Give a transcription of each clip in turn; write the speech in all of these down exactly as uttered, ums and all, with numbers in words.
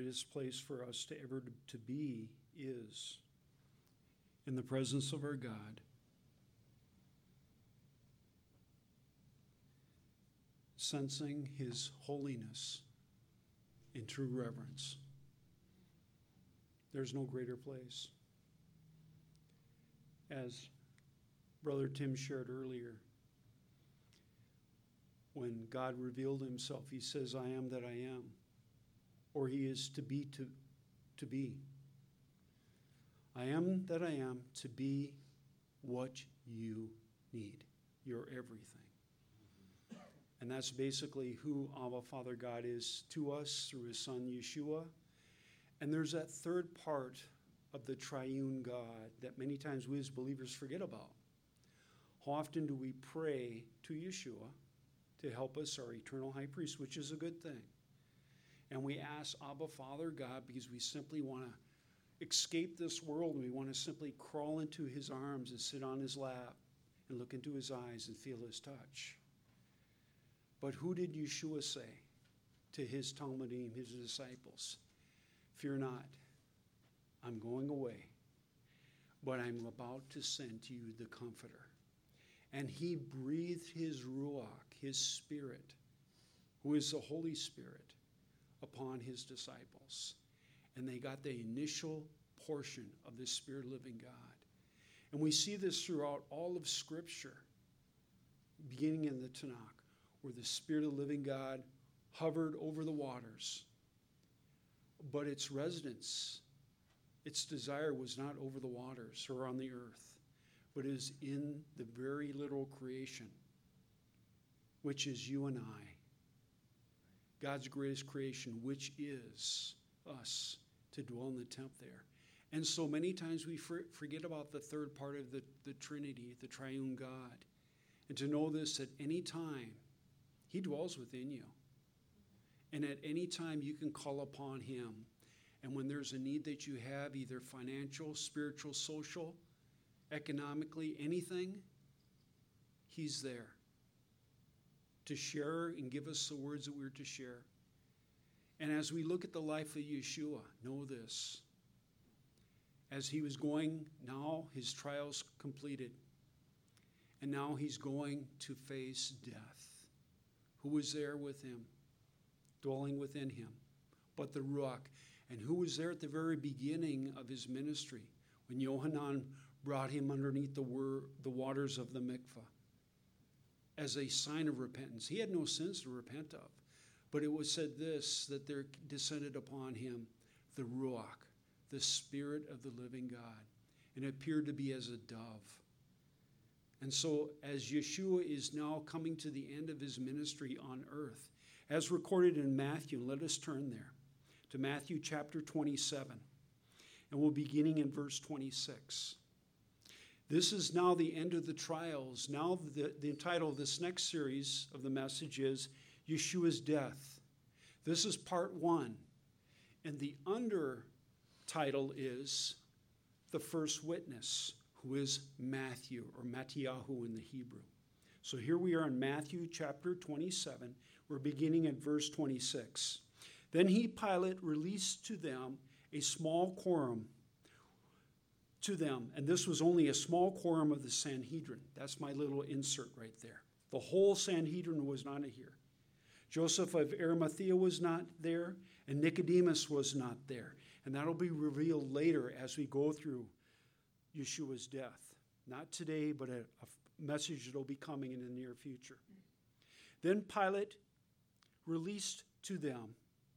greatest place for us to ever to be is in the presence of our God, sensing his holiness in true reverence. There's no greater place. As Brother Tim shared earlier, when God revealed himself, he says, I am that I am, or he is to be to, to be. I am that I am to be what you need, your everything. And that's basically who Abba Father God is to us through his son Yeshua. And there's that third part of the triune God that many times we as believers forget about. How often do we pray to Yeshua to help us, our eternal high priest, which is a good thing. And we ask Abba Father God because we simply want to escape this world. We want to simply crawl into his arms and sit on his lap and look into his eyes and feel his touch. But who did Yeshua say to his Talmudim, his disciples? Fear not, I'm going away, but I'm about to send to you the Comforter. And he breathed his Ruach, his Spirit, who is the Holy Spirit, upon his disciples. And they got the initial portion of the Spirit-living God. And we see this throughout all of Scripture, beginning in the Tanakh, where the Spirit of the living God hovered over the waters. But its residence, its desire was not over the waters or on the earth, but is in the very literal creation, which is you and I. God's greatest creation, which is us, to dwell in the tent there. And so many times we forget about the third part of the, the Trinity, the triune God. And to know this at any time, he dwells within you. And at any time you can call upon him. And when there's a need that you have, either financial, spiritual, social, economically, anything, he's there to share and give us the words that we're to share. And as we look at the life of Yeshua, know this. As he was going, now his trials completed. And now he's going to face death. Who was there with him, dwelling within him, but the Ruach. And who was there at the very beginning of his ministry, when Yohanan brought him underneath the, wor- the waters of the mikvah as a sign of repentance. He had no sins to repent of. But it was said this, that there descended upon him the Ruach, the Spirit of the living God, and it appeared to be as a dove. And so as Yeshua is now coming to the end of his ministry on earth, as recorded in Matthew, let us turn there to Matthew chapter twenty-seven, and we'll be beginning in verse twenty-six. This is now the end of the trials. Now the, the title of this next series of the message is Yeshua's Death. This is part one. And the undertitle is The First Witness, who is Matthew, or Mattiyahu in the Hebrew. So here we are in Matthew chapter twenty-seven. We're beginning at verse twenty-six. Then he, Pilate, released to them a small quorum to them. And this was only a small quorum of the Sanhedrin. That's my little insert right there. The whole Sanhedrin was not here. Joseph of Arimathea was not there, and Nicodemus was not there. And that'll be revealed later as we go through Yeshua's death. Not today, but a, a message that will be coming in the near future. Then Pilate released to them,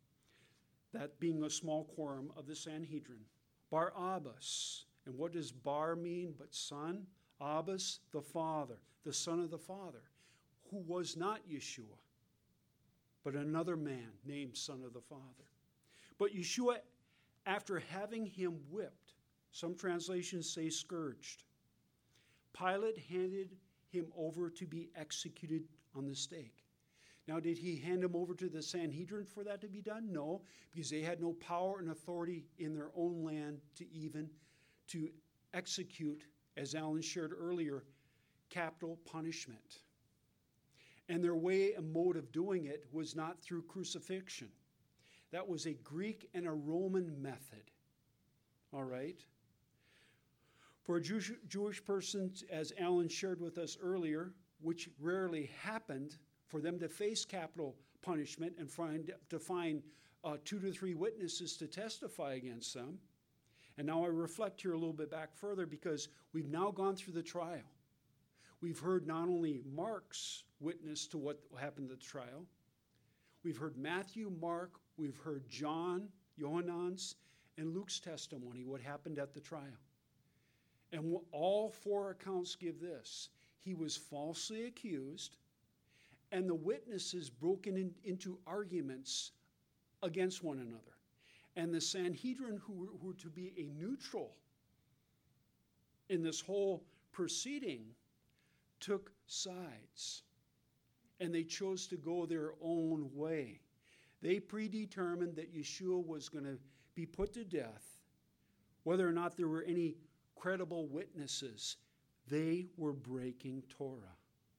that being a small quorum of the Sanhedrin, Barabbas. And what does Bar mean but son? Abbas, the Father, the Son of the Father, who was not Yeshua, but another man named Son of the Father. But Yeshua, after having him whipped, some translations say scourged, Pilate handed him over to be executed on the stake. Now, did he hand him over to the Sanhedrin for that to be done? No, because they had no power and authority in their own land to even to execute, as Alan shared earlier, capital punishment. And their way and mode of doing it was not through crucifixion. That was a Greek and a Roman method. All right? For a Jewish, Jewish person, as Alan shared with us earlier, which rarely happened, for them to face capital punishment and find, to find uh, two to three witnesses to testify against them. And now I reflect here a little bit back further because we've now gone through the trial. We've heard not only Mark's witness to what happened at the trial, we've heard Matthew, Mark, we've heard John, Johannan's, and Luke's testimony, what happened at the trial. And all four accounts give this. He was falsely accused, and the witnesses broken in, into arguments against one another. And the Sanhedrin, who were, who were to be a neutral in this whole proceeding, took sides. And they chose to go their own way. They predetermined that Yeshua was going to be put to death, whether or not there were any credible witnesses. They were breaking Torah.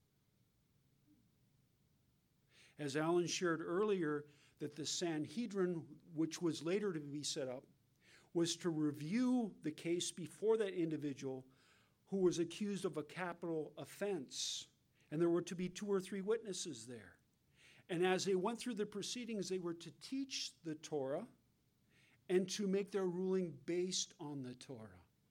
As Alan shared earlier, that the Sanhedrin, which was later to be set up, was to review the case before that individual who was accused of a capital offense. And there were to be two or three witnesses there. And as they went through the proceedings, they were to teach the Torah and to make their ruling based on the Torah.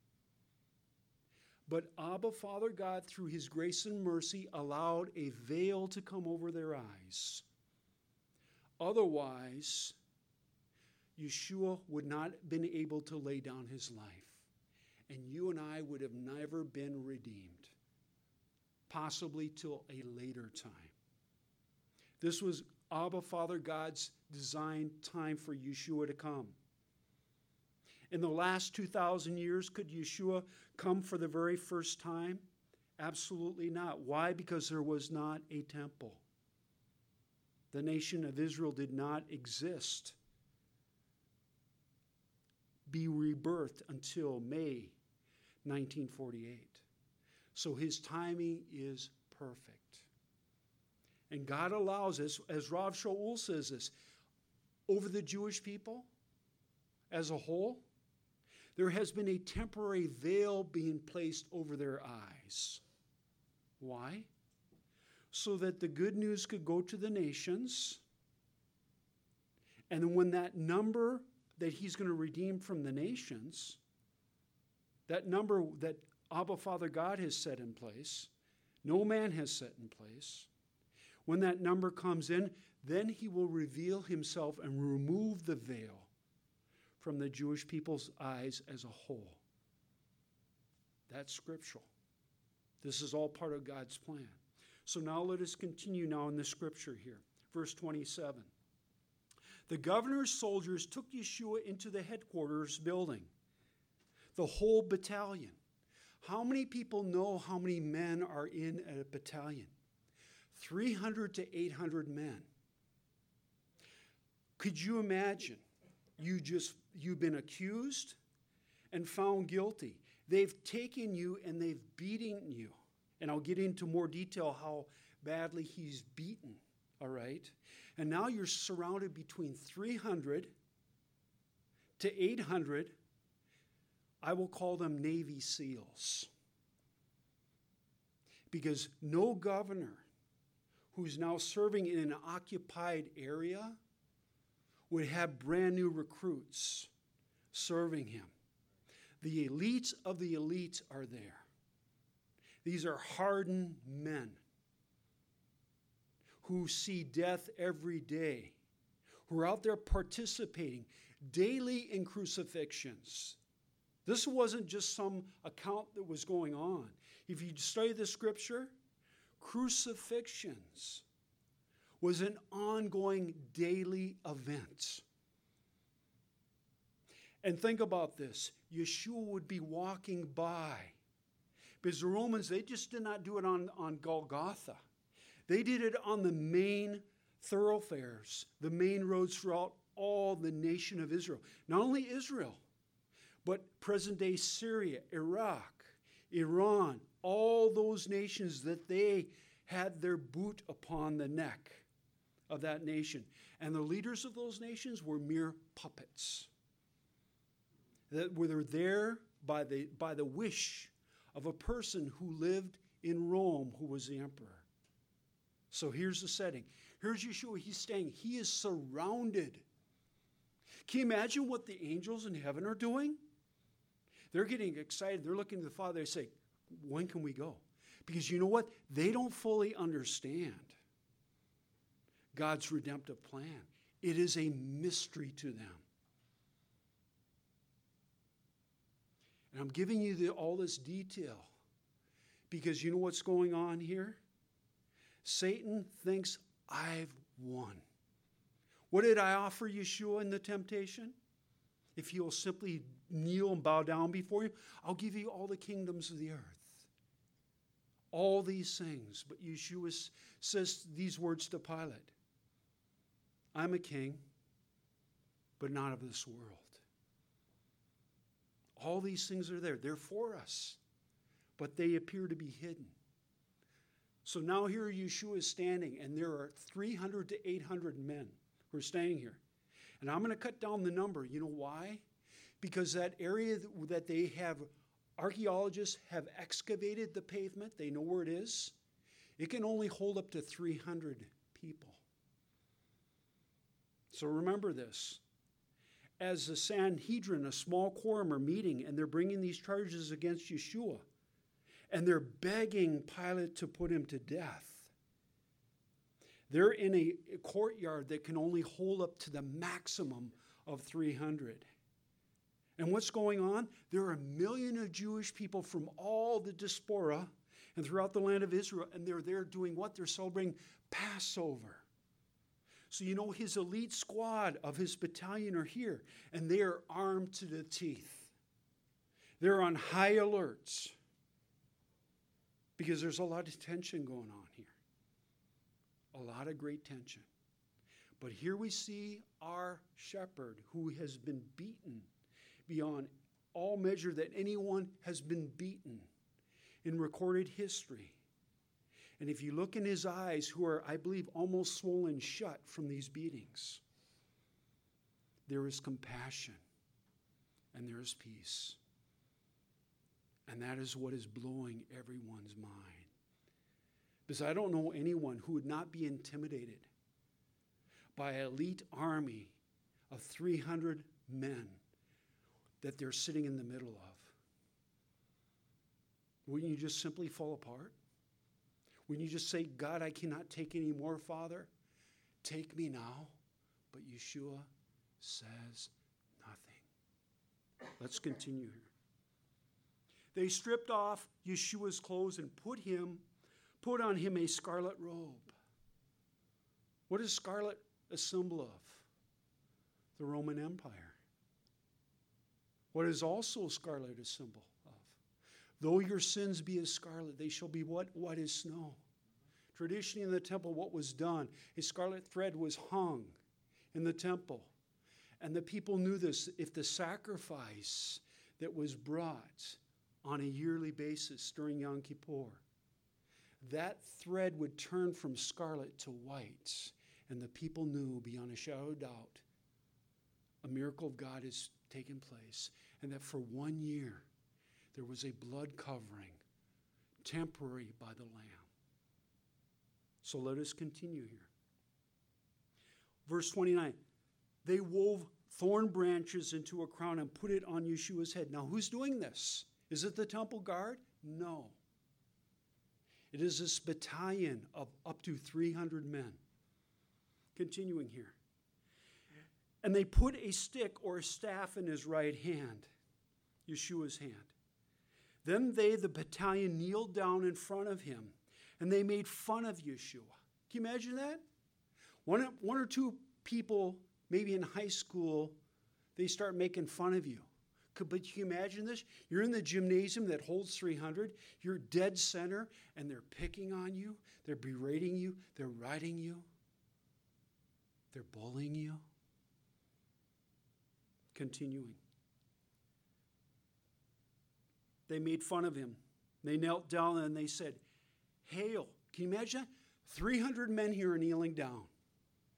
But Abba, Father God, through his grace and mercy, allowed a veil to come over their eyes. Otherwise, Yeshua would not have been able to lay down his life. And you and I would have never been redeemed, possibly till a later time. This was Abba, Father God's designed time for Yeshua to come. In the last two thousand years, could Yeshua come for the very first time? Absolutely not. Why? Because there was not a temple. The nation of Israel did not exist, be rebirthed until May nineteen forty-eight. So his timing is perfect. And God allows us, as Rav Shaul says this, over the Jewish people as a whole, there has been a temporary veil being placed over their eyes. Why? So that the good news could go to the nations. And when that number that he's going to redeem from the nations, that number that Abba Father God has set in place, no man has set in place, when that number comes in, then he will reveal himself and remove the veil from the Jewish people's eyes as a whole. That's scriptural. This is all part of God's plan. So now let us continue now in the scripture here. Verse twenty-seven. The governor's soldiers took Yeshua into the headquarters building, the whole battalion. How many people know how many men are in a battalion? three hundred to eight hundred men. Could you imagine? You just, you've been accused and found guilty. They've taken you and they've beaten you. And I'll get into more detail how badly he's beaten, all right? And now you're surrounded between three hundred to eight hundred, I will call them Navy SEALs. Because no governor who's now serving in an occupied area would have brand new recruits serving him. The elites of the elites are there. These are hardened men who see death every day, who are out there participating daily in crucifixions. This wasn't just some account that was going on. If you study the scripture, crucifixions was an ongoing daily event. And think about this. Yeshua would be walking by. Because the Romans, they just did not do it on, on Golgotha. They did it on the main thoroughfares, the main roads throughout all the nation of Israel. Not only Israel, but present-day Syria, Iraq, Iran, all those nations that they had their boot upon the neck of that nation. And the leaders of those nations were mere puppets that were there by the, by the wish of a person who lived in Rome, who was the emperor. So here's the setting. Here's Yeshua. He's staying. He is surrounded. Can you imagine what the angels in heaven are doing? They're getting excited. They're looking to the Father. They say, when can we go? Because you know what? They don't fully understand God's redemptive plan. It is a mystery to them. And I'm giving you the, all this detail because you know what's going on here? Satan thinks I've won. What did I offer Yeshua in the temptation? If you'll simply kneel and bow down before you, I'll give you all the kingdoms of the earth. All these things. But Yeshua says these words to Pilate. I'm a king, but not of this world. All these things are there. They're for us, but they appear to be hidden. So now here Yeshua is standing, and there are three hundred to eight hundred men who are standing here. And I'm going to cut down the number. You know why? Because that area that they have, archaeologists have excavated the pavement. They know where it is. It can only hold up to three hundred people. So remember this. As the Sanhedrin, a small quorum, are meeting, and they're bringing these charges against Yeshua, and they're begging Pilate to put him to death. They're in a courtyard that can only hold up to the maximum of three hundred. And what's going on? There are a million of Jewish people from all the diaspora and throughout the land of Israel, and they're there doing what? They're celebrating Passover. So you know his elite squad of his battalion are here, and they are armed to the teeth. They're on high alerts because there's a lot of tension going on here. A lot of great tension. But here we see our shepherd who has been beaten beyond all measure that anyone has been beaten in recorded history. And if you look in his eyes, who are, I believe, almost swollen shut from these beatings, there is compassion and there is peace. And that is what is blowing everyone's mind. Because I don't know anyone who would not be intimidated by an elite army of three hundred men that they're sitting in the middle of. Wouldn't you just simply fall apart? Wouldn't you just say, God, I cannot take any more, Father? Take me now. But Yeshua says nothing. Let's continue here. They stripped off Yeshua's clothes and put him, put on him a scarlet robe. What is scarlet a symbol of? The Roman Empire. What is also scarlet a symbol of? Though your sins be as scarlet, they shall be what? White as snow. Traditionally in the temple, what was done? A scarlet thread was hung in the temple. And the people knew this. If the sacrifice that was brought on a yearly basis during Yom Kippur, that thread would turn from scarlet to white. And the people knew beyond a shadow of doubt a miracle of God has taken place. And that for one year, there was a blood covering, temporary by the Lamb. So let us continue here. Verse twenty-nine, they wove thorn branches into a crown and put it on Yeshua's head. Now, who's doing this? Is it the temple guard? No. It is this battalion of up to three hundred men. Continuing here. And they put a stick or a staff in his right hand, Yeshua's hand. Then they, the battalion, kneeled down in front of him, and they made fun of Yeshua. Can you imagine that? One, one or two people, maybe in high school, they start making fun of you. But can you imagine this? You're in the gymnasium that holds three hundred. You're dead center, and they're picking on you. They're berating you. They're riding you. They're bullying you. Continuing. They made fun of him. They knelt down and they said, Hail. Can you imagine that? three hundred men here are kneeling down.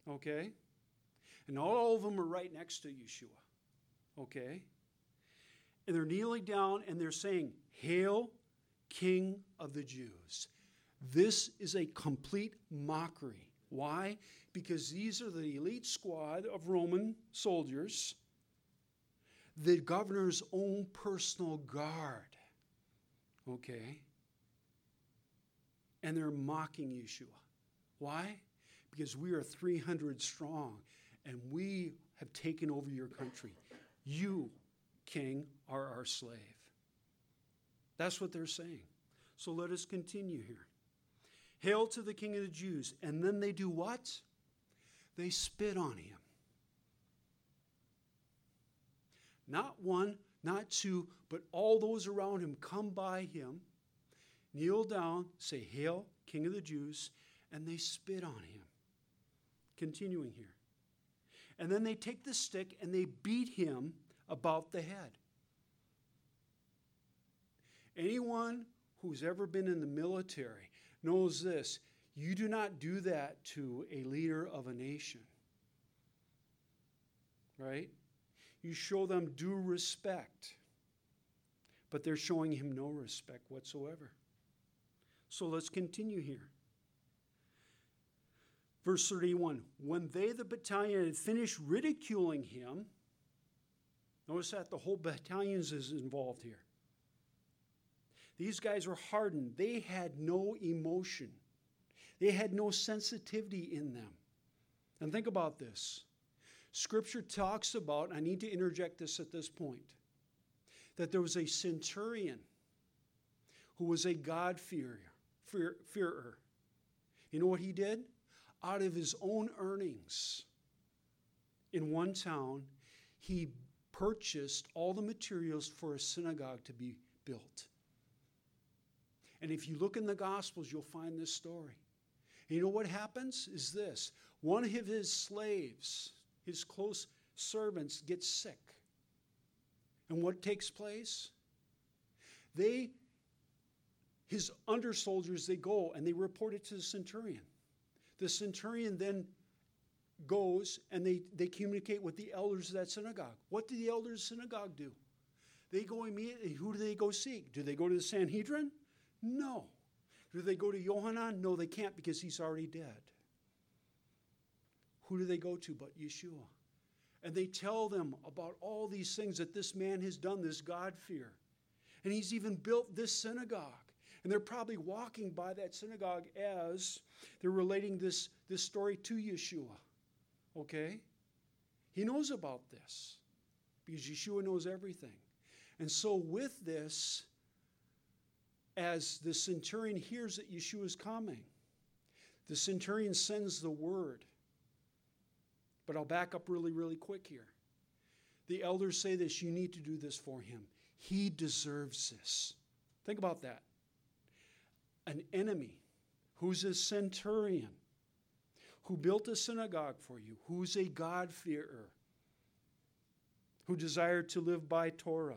Okay? And all of them are right next to Yeshua. Okay? And they're kneeling down and they're saying, "Hail, King of the Jews." This is a complete mockery. Why? Because these are the elite squad of Roman soldiers, the governor's own personal guard. Okay? And they're mocking Yeshua. Why? Because we are three hundred strong and we have taken over your country. You, King, are our slave. That's what they're saying. So let us continue here. Hail to the King of the Jews. And then they do what? They spit on him. Not one, not two, but all those around him come by him, kneel down, say, "Hail, King of the Jews," and they spit on him. Continuing here. And then they take the stick and they beat him about the head. Anyone who's ever been in the military knows this. You do not do that to a leader of a nation. Right? You show them due respect. But they're showing him no respect whatsoever. So let's continue here. Verse thirty-one, when they, the battalion, had finished ridiculing him, notice that the whole battalion is involved here. These guys were hardened. They had no emotion. They had no sensitivity in them. And think about this. Scripture talks about, and I need to interject this at this point, that there was a centurion who was a God-fearer. Fear, fearer. You know what he did? Out of his own earnings, in one town, he purchased all the materials for a synagogue to be built. And if you look in the Gospels, you'll find this story. And you know what happens is this. One of his slaves, his close servants, gets sick. And what takes place? They, his under soldiers, they go and they report it to the centurion. The centurion then goes and they, they communicate with the elders of that synagogue. What do the elders of the synagogue do? They go immediately. Who do they go seek? Do they go to the Sanhedrin? No. Do they go to Yohanan? No, they can't because he's already dead. Who do they go to but Yeshua? And they tell them about all these things that this man has done, this God-fear. And he's even built this synagogue. And they're probably walking by that synagogue as they're relating this, this story to Yeshua. Okay? He knows about this because Yeshua knows everything. And so with this, as the centurion hears that Yeshua is coming, the centurion sends the word. But I'll back up really, really quick here. The elders say this, you need to do this for him. He deserves this. Think about that. An enemy who's a centurion, who built a synagogue for you, who's a God-fearer, who desired to live by Torah.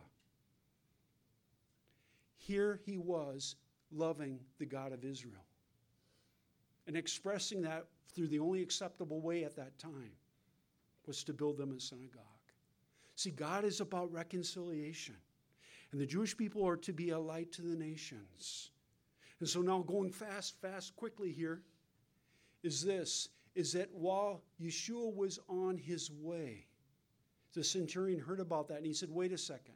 Here he was loving the God of Israel and expressing that through the only acceptable way at that time was to build them a synagogue. See, God is about reconciliation, and the Jewish people are to be a light to the nations. And so now going fast, fast, quickly here is this, is that while Yeshua was on his way, the centurion heard about that and he said, wait a second.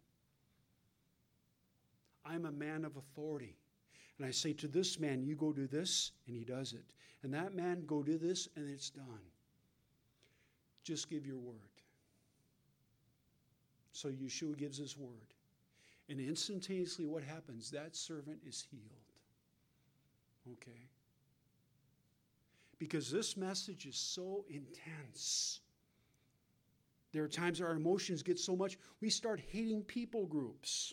I'm a man of authority. And I say to this man, you go do this, and he does it. And that man, go do this, and it's done. Just give your word. So Yeshua gives his word. And instantaneously what happens? That servant is healed. Okay? Because this message is so intense. There are times our emotions get so much, we start hating people groups.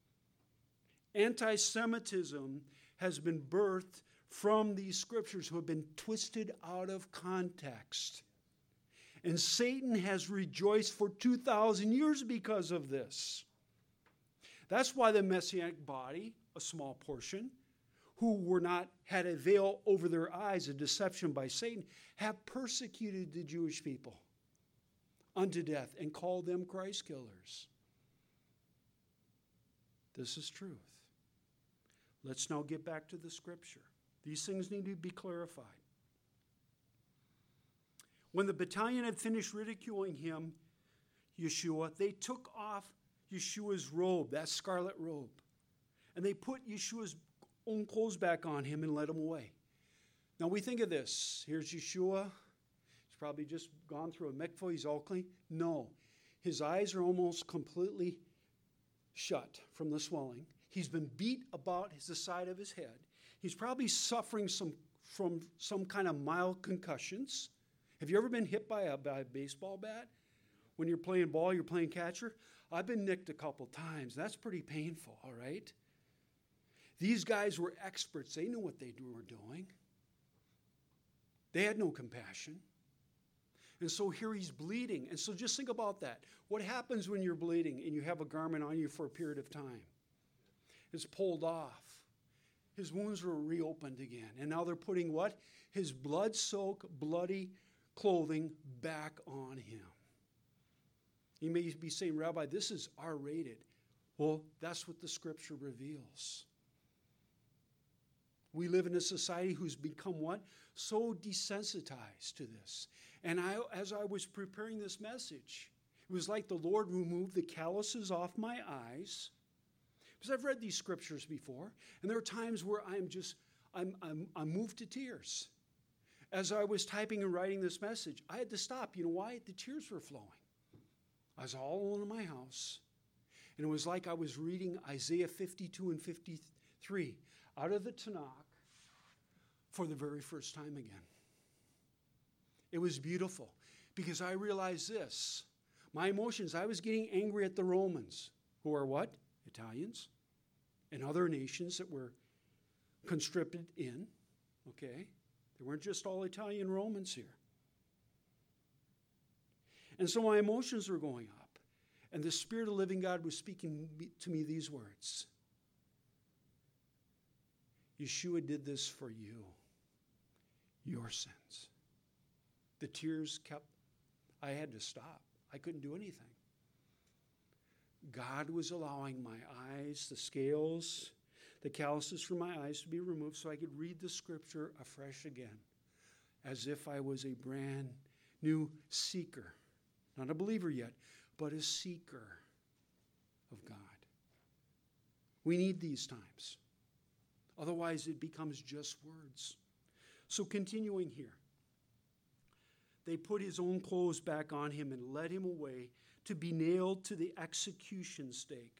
Anti-Semitism has been birthed from these scriptures who have been twisted out of context. And Satan has rejoiced for two thousand years because of this. That's why the Messianic body, a small portion, who were not, had a veil over their eyes, a deception by Satan, have persecuted the Jewish people unto death and called them Christ killers. This is truth. Let's now get back to the scripture. These things need to be clarified. When the battalion had finished ridiculing him, Yeshua, they took off Yeshua's robe, that scarlet robe, and they put Yeshua's own clothes back on him and led him away. Now we think of this. Here's Yeshua. He's probably just gone through a mikvah. He's all clean. No. His eyes are almost completely shut from the swelling. He's been beat about the side of his head. He's probably suffering some from some kind of mild concussions. Have you ever been hit by a, by a baseball bat? When you're playing ball, you're playing catcher? I've been nicked a couple times. That's pretty painful, all right? These guys were experts. They knew what they were doing. They had no compassion. And so here he's bleeding. And so just think about that. What happens when you're bleeding and you have a garment on you for a period of time? It's pulled off. His wounds were reopened again. And now they're putting what? His blood-soaked, bloody clothing back on him. You may be saying, Rabbi, this is R-rated. Well, that's what the scripture reveals. We live in a society who's become what? So desensitized to this. And I, as I was preparing this message, it was like the Lord removed the calluses off my eyes. Because I've read these scriptures before, and there are times where I'm just, I'm, I'm, I'm moved to tears. As I was typing and writing this message, I had to stop. You know why? The tears were flowing. I was all alone in my house, and it was like I was reading Isaiah fifty-two and fifty-three out of the Tanakh for the very first time again. It was beautiful because I realized this. My emotions, I was getting angry at the Romans, who are what? Italians and other nations that were conscripted in, okay? They weren't just all Italian Romans here. And so my emotions were going up, and the Spirit of the living God was speaking to me these words. Yeshua did this for you, your sins. The tears kept, I had to stop. I couldn't do anything. God was allowing my eyes, the scales, the calluses from my eyes to be removed so I could read the scripture afresh again, as if I was a brand new seeker. Not a believer yet, but a seeker of God. We need these times. Otherwise, it becomes just words. So continuing here, they put his own clothes back on him and led him away to be nailed to the execution stake,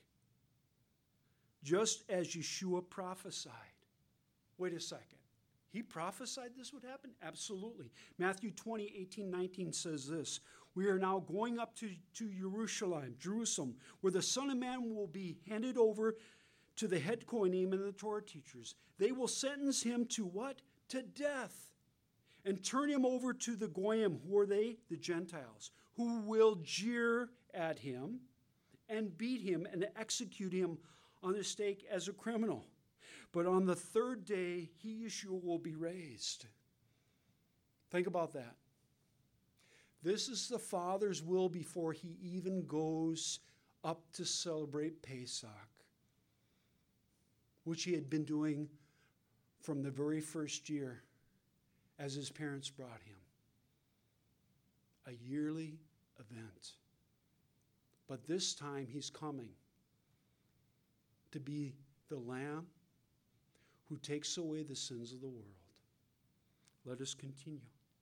just as Yeshua prophesied. Wait a second. He prophesied this would happen? Absolutely. Matthew twenty, eighteen, nineteen says this. We are now going up to, to Jerusalem, Jerusalem, where the Son of Man will be handed over to the head Kohanim and the Torah teachers. They will sentence him to what? To death. And turn him over to the Goyim. Who are they? The Gentiles, who will jeer at him and beat him and execute him on the stake as a criminal. But on the third day, he, Yeshua, will be raised. Think about that. This is the Father's will before he even goes up to celebrate Pesach, which he had been doing from the very first year as his parents brought him. A yearly event. But this time he's coming to be the Lamb who takes away the sins of the world. Let us continue.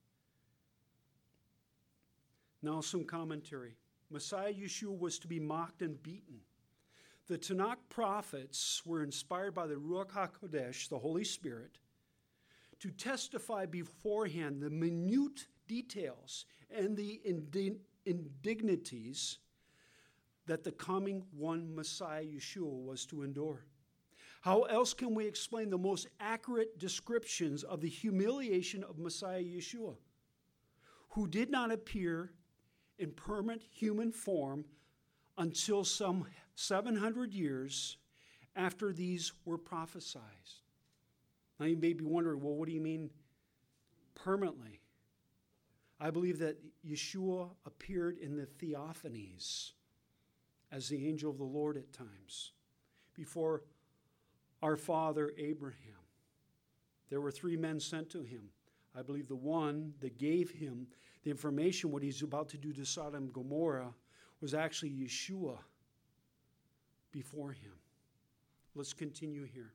Now some commentary. Messiah Yeshua was to be mocked and beaten. The Tanakh prophets were inspired by the Ruach HaKodesh, the Holy Spirit, to testify beforehand the minute details and the indignities that the coming one Messiah Yeshua was to endure. How else can we explain the most accurate descriptions of the humiliation of Messiah Yeshua, who did not appear in permanent human form until some seven hundred years after these were prophesied? Now you may be wondering, well, what do you mean permanently? I believe that Yeshua appeared in the theophanies as the angel of the Lord at times before our father Abraham. There were three men sent to him. I believe the one that gave him the information, what he's about to do to Sodom and Gomorrah, was actually Yeshua before him. Let's continue here.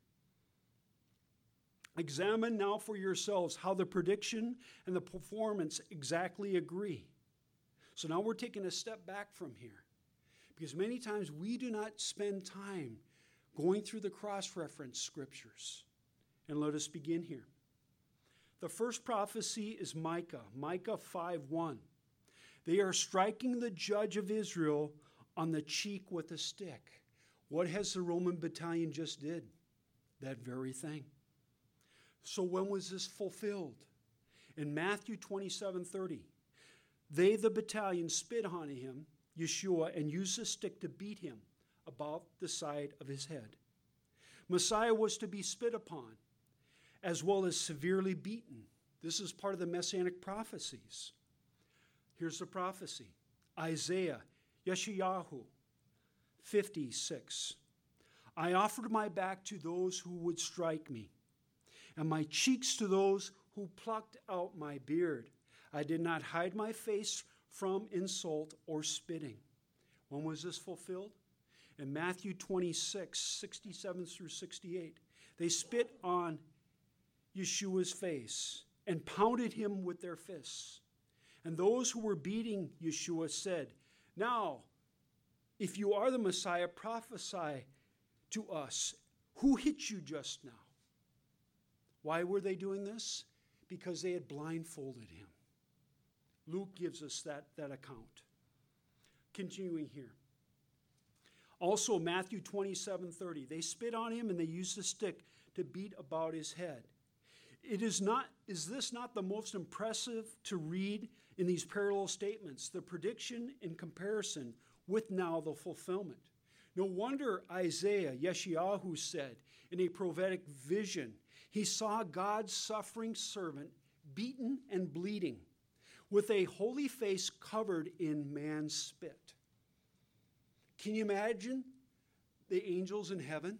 Examine now for yourselves how the prediction and the performance exactly agree. So now we're taking a step back from here, because many times we do not spend time going through the cross-reference scriptures. And let us begin here. The first prophecy is Micah, Micah five one. They are striking the judge of Israel on the cheek with a stick. What has the Roman battalion just did? That very thing. So when was this fulfilled? In Matthew twenty-seven thirty. They, the battalion, spit on him, Yeshua, and used a stick to beat him about the side of his head. Messiah was to be spit upon, as well as severely beaten. This is part of the messianic prophecies. Here's the prophecy. Isaiah, Yeshayahu, fifty-six. I offered my back to those who would strike me, and my cheeks to those who plucked out my beard. I did not hide my face from insult or spitting. When was this fulfilled? In Matthew twenty-six, sixty-seven through sixty-eight. They spit on Yeshua's face and pounded him with their fists. And those who were beating Yeshua said, now, if you are the Messiah, prophesy to us. Who hit you just now? Why were they doing this? Because they had blindfolded him. Luke gives us that, that account. Continuing here. Also, Matthew twenty-seven thirty. They spit on him and they used a stick to beat about his head. It is not, is this not the most impressive to read in these parallel statements? The prediction in comparison with now the fulfillment. No wonder Isaiah, Yeshayahu, said in a prophetic vision, he saw God's suffering servant beaten and bleeding, with a holy face covered in man's spit. Can you imagine the angels in heaven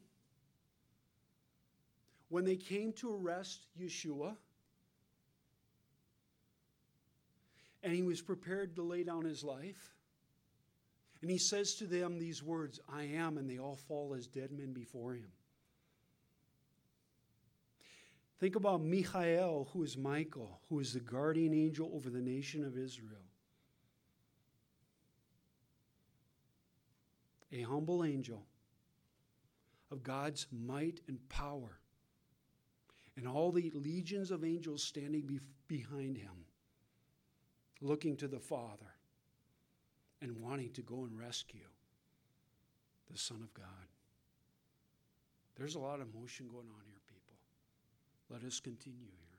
when they came to arrest Yeshua and he was prepared to lay down his life? And he says to them these words, I am, and they all fall as dead men before him. Think about Michael, who is Michael, who is the guardian angel over the nation of Israel. A humble angel of God's might and power, and all the legions of angels standing be- behind him, looking to the Father and wanting to go and rescue the Son of God. There's a lot of motion going on here, people. Let us continue here.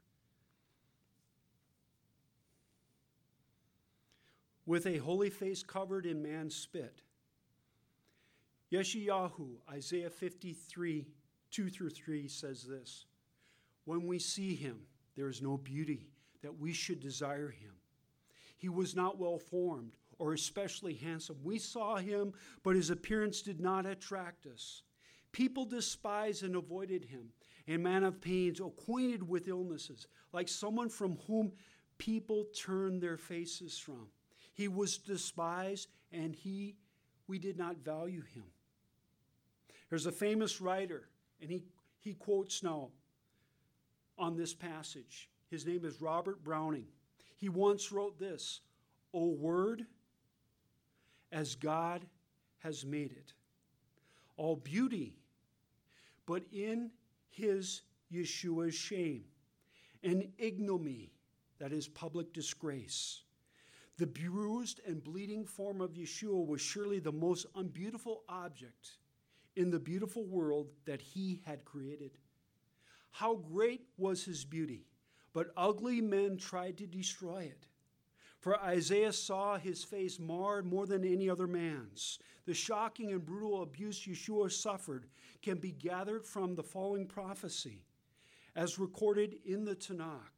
With a holy face covered in man's spit. Yeshayahu, Isaiah fifty-three, two through three says this. When we see him, there is no beauty that we should desire him. He was not well formed or especially handsome. We saw him, but his appearance did not attract us. People despised and avoided him, a man of pains, acquainted with illnesses, like someone from whom people turn their faces from. He was despised, and he we did not value him. There's a famous writer, and he, he quotes now on this passage. His name is Robert Browning. He once wrote this, O word, as God has made it, all beauty, but in his Yeshua's shame, and ignominy, that is public disgrace. The bruised and bleeding form of Yeshua was surely the most unbeautiful object in the beautiful world that he had created. How great was his beauty, but ugly men tried to destroy it. For Isaiah saw his face marred more than any other man's. The shocking and brutal abuse Yeshua suffered can be gathered from the following prophecy. as recorded in the Tanakh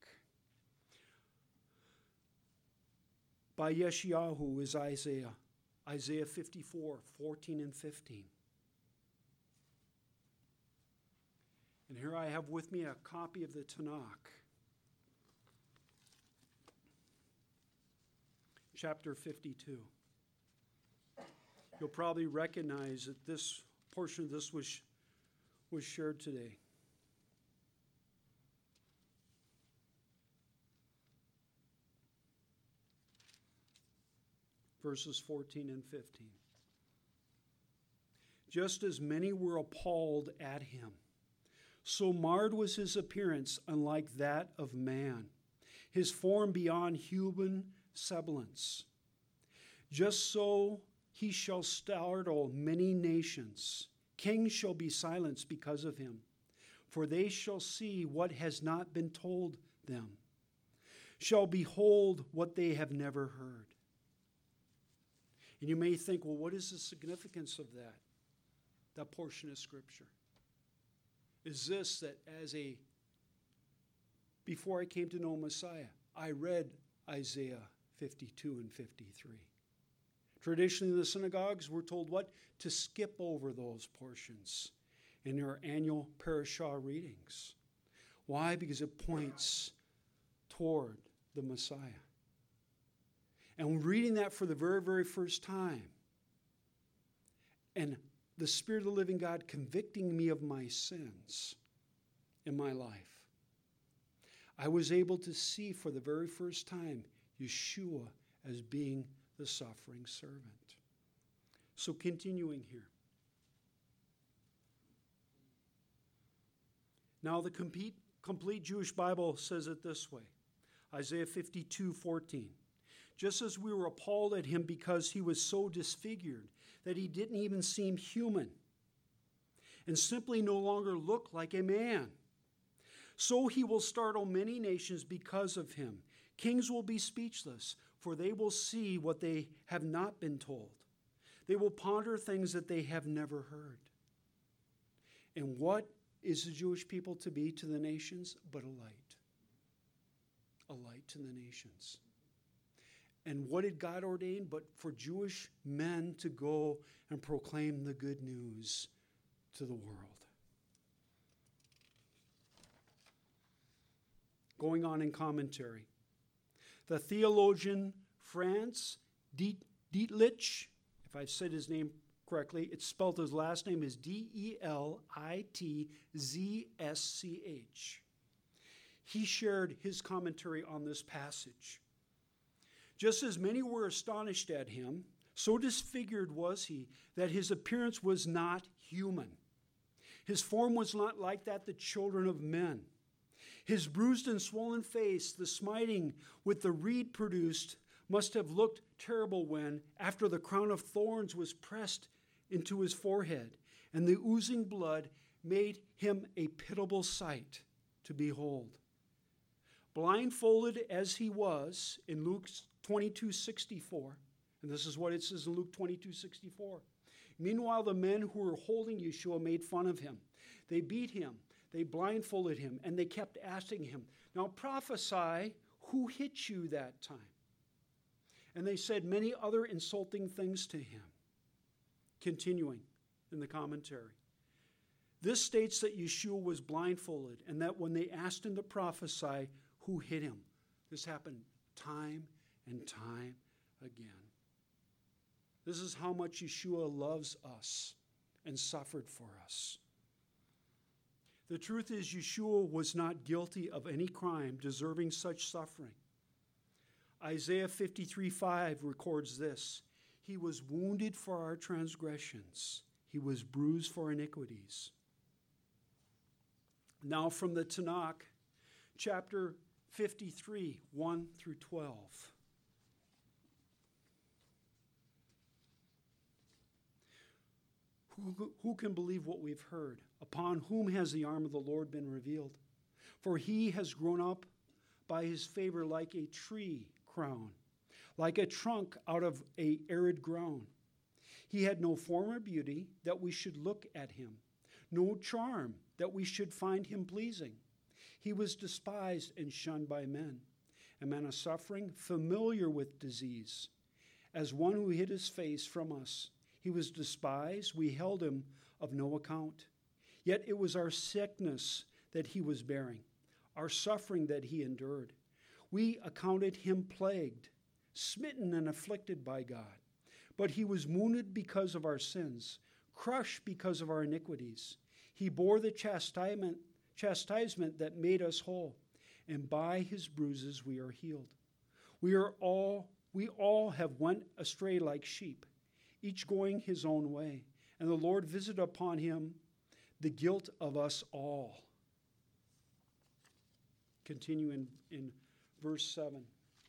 by Yeshayahu is Isaiah, Isaiah fifty-four, fourteen and fifteen. And here I have with me a copy of the Tanakh, chapter fifty-two. You'll probably recognize that this portion of this was, was shared today. Verses fourteen and fifteen. Just as many were appalled at him, so marred was his appearance, unlike that of man, his form beyond human semblance. Just so he shall startle many nations. Kings shall be silenced because of him, for they shall see what has not been told them, shall behold what they have never heard. And you may think, well, what is the significance of that, that portion of Scripture? Is this that as a, before I came to know Messiah, I read Isaiah fifty-two and fifty-three. Traditionally, in the synagogues, we're told what? To skip over those portions in our annual parashah readings. Why? Because it points toward the Messiah. And reading that for the very, very first time, and the Spirit of the living God convicting me of my sins in my life, I was able to see for the very first time Yeshua as being the suffering servant. So continuing here. Now the complete, complete Jewish Bible says it this way. Isaiah fifty-two, fourteen. Just as we were appalled at him because he was so disfigured that he didn't even seem human and simply no longer looked like a man, so he will startle many nations because of him. Kings will be speechless, for they will see what they have not been told. They will ponder things that they have never heard. And what is the Jewish people to be to the nations but a light? A light to the nations. And what did God ordain but for Jewish men to go and proclaim the good news to the world? Going on in commentary. The theologian Franz Dietrich, if I've said his name correctly, it's spelled his last name is D E L I T Z S C H. He shared his commentary on this passage. Just as many were astonished at him, so disfigured was he that his appearance was not human. His form was not like that the children of men. His bruised and swollen face, the smiting with the reed produced, must have looked terrible when, after the crown of thorns was pressed into his forehead, and the oozing blood made him a pitiable sight to behold. Blindfolded as he was, in Luke twenty-two sixty-four, and this is what it says in Luke twenty-two sixty-four. Meanwhile, the men who were holding Yeshua made fun of him. They beat him, they blindfolded him, and they kept asking him, "Now prophesy, who hit you that time?" And they said many other insulting things to him. Continuing in the commentary. This states that Yeshua was blindfolded, and that when they asked him to prophesy, who hit him? This happened time and time again. This is how much Yeshua loves us and suffered for us. The truth is, Yeshua was not guilty of any crime deserving such suffering. Isaiah fifty-three five records this. He was wounded for our transgressions. He was bruised for iniquities. Now from the Tanakh, chapter fifty-three, one through twelve. Who, who can believe what we've heard? Upon whom has the arm of the Lord been revealed? For he has grown up by his favor like a tree crown, like a trunk out of a arid ground. He had no form or beauty that we should look at him, no charm that we should find him pleasing. He was despised and shunned by men, a man of suffering, familiar with disease, as one who hid his face from us. He was despised. We held him of no account. Yet it was our sickness that he was bearing, our suffering that he endured. We accounted him plagued, smitten and afflicted by God. But he was wounded because of our sins, crushed because of our iniquities. He bore the chastisement, chastisement that made us whole, and by his bruises we are healed. We are all we all have went astray like sheep, each going his own way, and the Lord visited upon him the guilt of us all. Continue in, in verse seven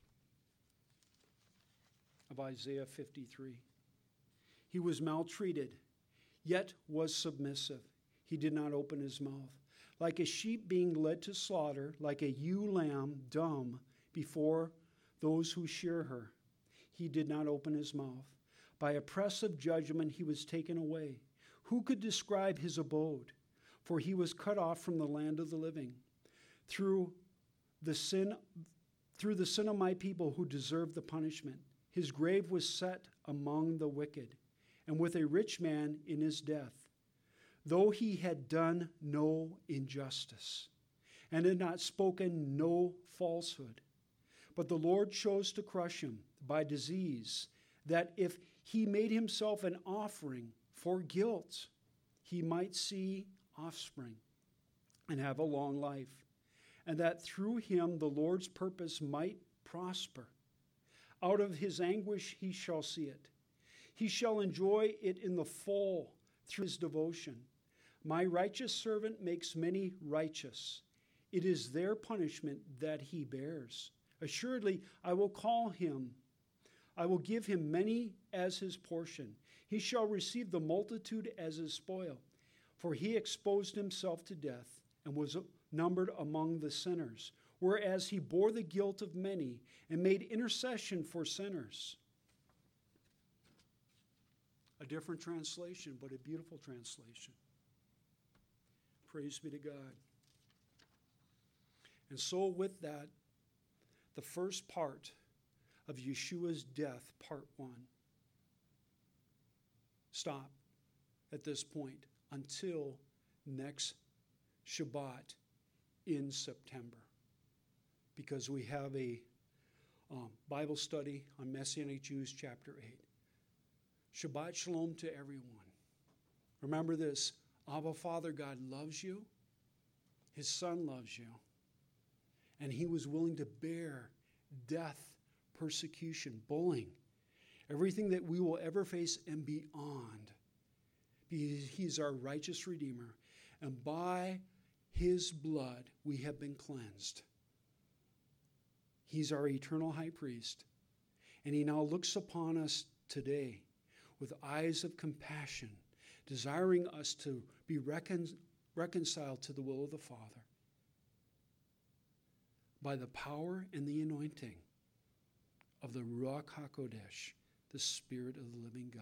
of Isaiah fifty-three. He was maltreated, yet was submissive. He did not open his mouth. Like a sheep being led to slaughter, like a ewe lamb dumb before those who shear her, he did not open his mouth. By oppressive judgment he was taken away. Who could describe his abode? For he was cut off from the land of the living. Through the sin, through the sin of my people who deserved the punishment, his grave was set among the wicked, and with a rich man in his death, though he had done no injustice, and had not spoken no falsehood. But the Lord chose to crush him by disease, that if he made himself an offering for guilt, he might see offspring and have a long life, and that through him the Lord's purpose might prosper. Out of his anguish he shall see it. He shall enjoy it in the full through his devotion. My righteous servant makes many righteous. It is their punishment that he bears. Assuredly, I will call him. I will give him many as his portion. He shall receive the multitude as his spoil. For he exposed himself to death and was numbered among the sinners, whereas he bore the guilt of many and made intercession for sinners. A different translation, but a beautiful translation. Praise be to God. And so with that, the first part of Yeshua's death, part one, stop at this point until next Shabbat in September, because we have a um, Bible study on Messianic Jews, chapter eight. Shabbat Shalom to everyone. Remember this, Abba Father God loves you, his Son loves you, and he was willing to bear death, persecution, bullying, everything that we will ever face and beyond. He's our righteous Redeemer, and by his blood we have been cleansed. He's our eternal high priest, and he now looks upon us today with eyes of compassion, desiring us to be recon- reconciled to the will of the Father by the power and the anointing of the Ruach HaKodesh, the Spirit of the living God.